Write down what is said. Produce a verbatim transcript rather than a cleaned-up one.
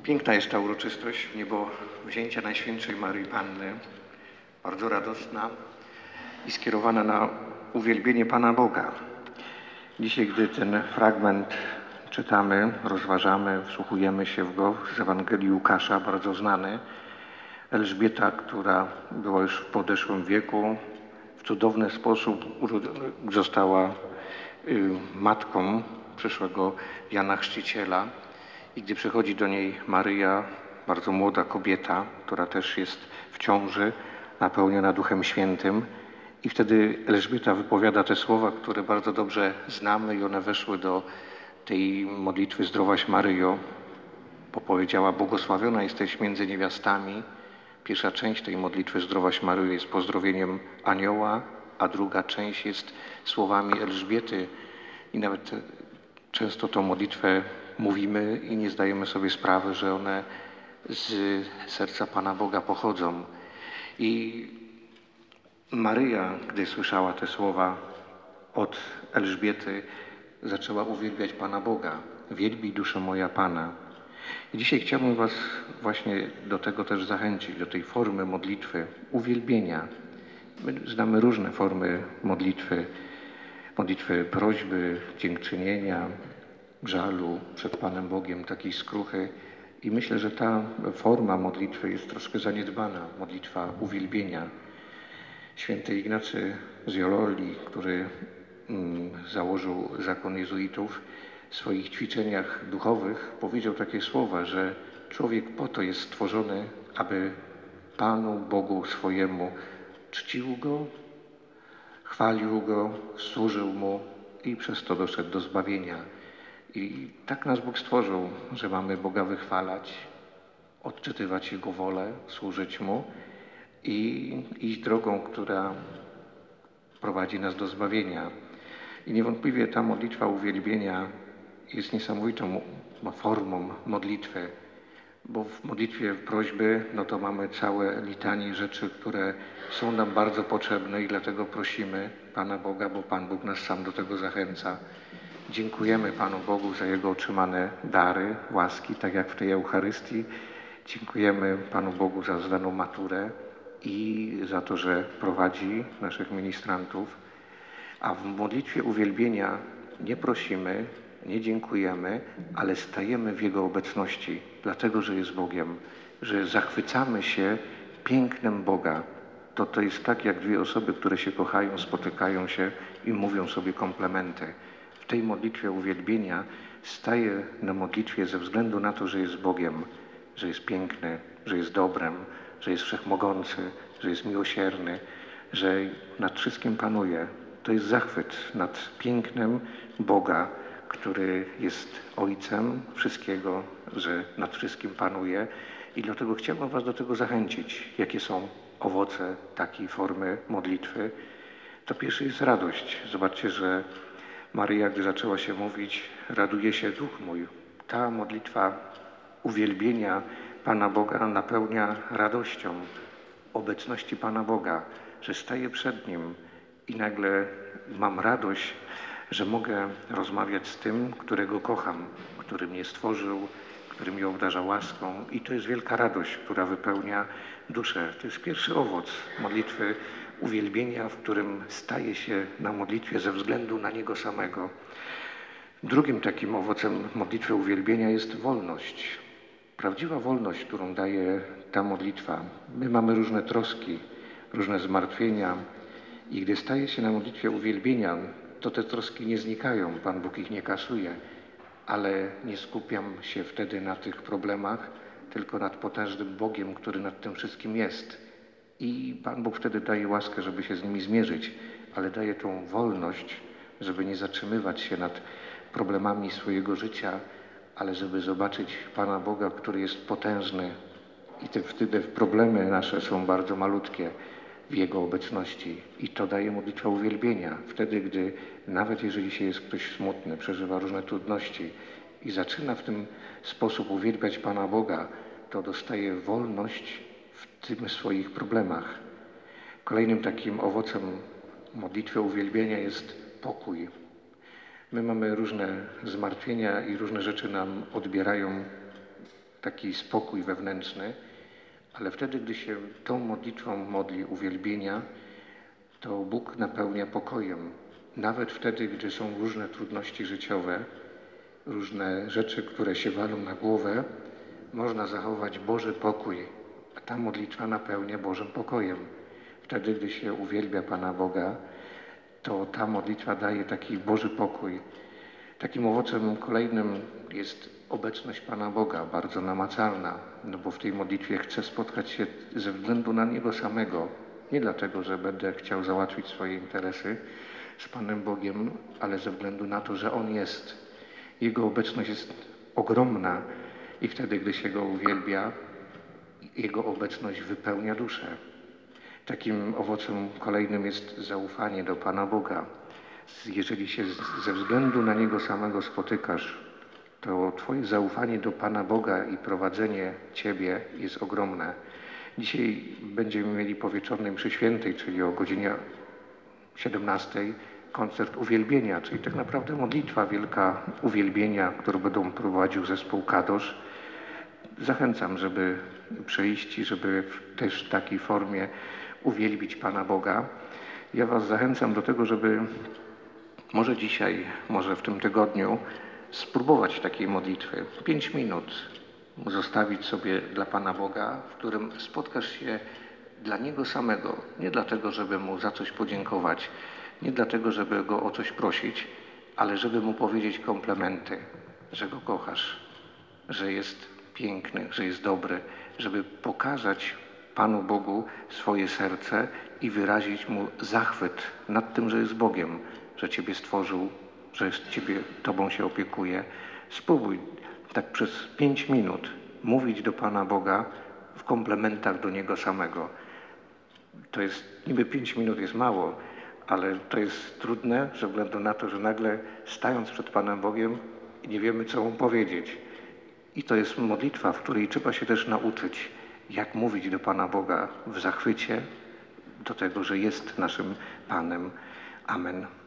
Piękna jest ta uroczystość niebo wzięcia Najświętszej Maryi Panny, bardzo radosna i skierowana na uwielbienie Pana Boga. Dzisiaj, gdy ten fragment czytamy, rozważamy, wsłuchujemy się w go z Ewangelii Łukasza, bardzo znany, Elżbieta, która była już w podeszłym wieku, w cudowny sposób została matką przyszłego Jana Chrzciciela. I gdy przychodzi do niej Maryja, bardzo młoda kobieta, która też jest w ciąży, napełniona Duchem Świętym, i wtedy Elżbieta wypowiada te słowa, które bardzo dobrze znamy, i one weszły do tej modlitwy Zdrowaś Maryjo, bo powiedziała: błogosławiona jesteś między niewiastami. Pierwsza część tej modlitwy Zdrowaś Maryjo jest pozdrowieniem anioła, a druga część jest słowami Elżbiety. I nawet często tą modlitwę mówimy i nie zdajemy sobie sprawy, że one z serca Pana Boga pochodzą. I Maryja, gdy słyszała te słowa od Elżbiety, zaczęła uwielbiać Pana Boga. Wielbi dusza moja Pana. I dzisiaj chciałbym Was właśnie do tego też zachęcić, do tej formy modlitwy, uwielbienia. My znamy różne formy modlitwy. Modlitwy prośby, dziękczynienia, żalu przed Panem Bogiem, takiej skruchy. I myślę, że ta forma modlitwy jest troszkę zaniedbana. Modlitwa uwielbienia. Święty Ignacy z Loyoli, który mm, założył zakon jezuitów, w swoich ćwiczeniach duchowych powiedział takie słowa, że człowiek po to jest stworzony, aby Panu Bogu swojemu czcił Go, chwalił Go, służył Mu i przez to doszedł do zbawienia. I tak nas Bóg stworzył, że mamy Boga wychwalać, odczytywać Jego wolę, służyć Mu i iść drogą, która prowadzi nas do zbawienia. I niewątpliwie ta modlitwa uwielbienia jest niesamowitą formą modlitwy, bo w modlitwie prośby no to mamy całe litanie rzeczy, które są nam bardzo potrzebne i dlatego prosimy Pana Boga, bo Pan Bóg nas sam do tego zachęca. Dziękujemy Panu Bogu za Jego otrzymane dary, łaski, tak jak w tej Eucharystii. Dziękujemy Panu Bogu za zdaną maturę i za to, że prowadzi naszych ministrantów. A w modlitwie uwielbienia nie prosimy, nie dziękujemy, ale stajemy w Jego obecności, dlatego że jest Bogiem, że zachwycamy się pięknem Boga. To to jest tak, jak dwie osoby, które się kochają, spotykają się i mówią sobie komplementy. W tej modlitwie uwielbienia staję na modlitwie ze względu na to, że jest Bogiem, że jest piękny, że jest dobrem, że jest wszechmogący, że jest miłosierny, że nad wszystkim panuje. To jest zachwyt nad pięknem Boga, który jest Ojcem wszystkiego, że nad wszystkim panuje. I dlatego chciałbym Was do tego zachęcić. Jakie są owoce takiej formy modlitwy? To pierwszy jest radość. Zobaczcie, że Maryja, gdy zaczęła się mówić, raduje się duch mój. Ta modlitwa uwielbienia Pana Boga napełnia radością obecności Pana Boga, że staję przed Nim i nagle mam radość, że mogę rozmawiać z tym, którego kocham, który mnie stworzył, który mnie obdarza łaską. I to jest wielka radość, która wypełnia duszę. To jest pierwszy owoc modlitwy uwielbienia, w którym staje się na modlitwie ze względu na Niego samego. Drugim takim owocem modlitwy uwielbienia jest wolność. Prawdziwa wolność, którą daje ta modlitwa. My mamy różne troski, różne zmartwienia i gdy staje się na modlitwie uwielbienia, to te troski nie znikają, Pan Bóg ich nie kasuje, ale nie skupiam się wtedy na tych problemach, tylko nad potężnym Bogiem, który nad tym wszystkim jest. I Pan Bóg wtedy daje łaskę, żeby się z nimi zmierzyć, ale daje tą wolność, żeby nie zatrzymywać się nad problemami swojego życia, ale żeby zobaczyć Pana Boga, który jest potężny i te wtedy problemy nasze są bardzo malutkie w Jego obecności. I to daje modlitwa uwielbienia. Wtedy, gdy nawet jeżeli się jest ktoś smutny, przeżywa różne trudności i zaczyna w ten sposób uwielbiać Pana Boga, to dostaje wolność w tym swoich problemach. Kolejnym takim owocem modlitwy uwielbienia jest pokój. My mamy różne zmartwienia i różne rzeczy nam odbierają taki spokój wewnętrzny, ale wtedy, gdy się tą modlitwą modli uwielbienia, to Bóg napełnia pokojem. Nawet wtedy, gdy są różne trudności życiowe, różne rzeczy, które się walą na głowę, można zachować Boży pokój, a ta modlitwa napełnia Bożym pokojem. Wtedy, gdy się uwielbia Pana Boga, to ta modlitwa daje taki Boży pokój. Takim owocem kolejnym jest obecność Pana Boga, bardzo namacalna, no bo w tej modlitwie chcę spotkać się ze względu na Niego samego. Nie dlatego, że będę chciał załatwić swoje interesy z Panem Bogiem, ale ze względu na to, że On jest. Jego obecność jest ogromna i wtedy, gdy się Go uwielbia, Jego obecność wypełnia duszę. Takim owocem kolejnym jest zaufanie do Pana Boga. Jeżeli się ze względu na Niego samego spotykasz, to Twoje zaufanie do Pana Boga i prowadzenie Ciebie jest ogromne. Dzisiaj będziemy mieli po wieczornej mszy świętej, czyli o godzinie siedemnastej, koncert uwielbienia, czyli tak naprawdę modlitwa wielka uwielbienia, którą będą prowadził zespół Kadosz. Zachęcam, żeby przyjść i żeby w też takiej formie uwielbić Pana Boga. Ja Was zachęcam do tego, żeby może dzisiaj, może w tym tygodniu spróbować takiej modlitwy. Pięć minut zostawić sobie dla Pana Boga, w którym spotkasz się dla Niego samego. Nie dlatego, żeby Mu za coś podziękować, nie dlatego, żeby Go o coś prosić, ale żeby Mu powiedzieć komplementy, że Go kochasz, że jest piękny, że jest dobry, żeby pokazać Panu Bogu swoje serce i wyrazić Mu zachwyt nad tym, że jest Bogiem, że Ciebie stworzył, że Ciebie, Tobą się opiekuje. Spróbuj tak przez pięć minut mówić do Pana Boga w komplementach do Niego samego. To jest, niby pięć minut jest mało, ale to jest trudne ze względu na to, że nagle stając przed Panem Bogiem nie wiemy, co Mu powiedzieć. I to jest modlitwa, w której trzeba się też nauczyć, jak mówić do Pana Boga w zachwycie do tego, że jest naszym Panem. Amen.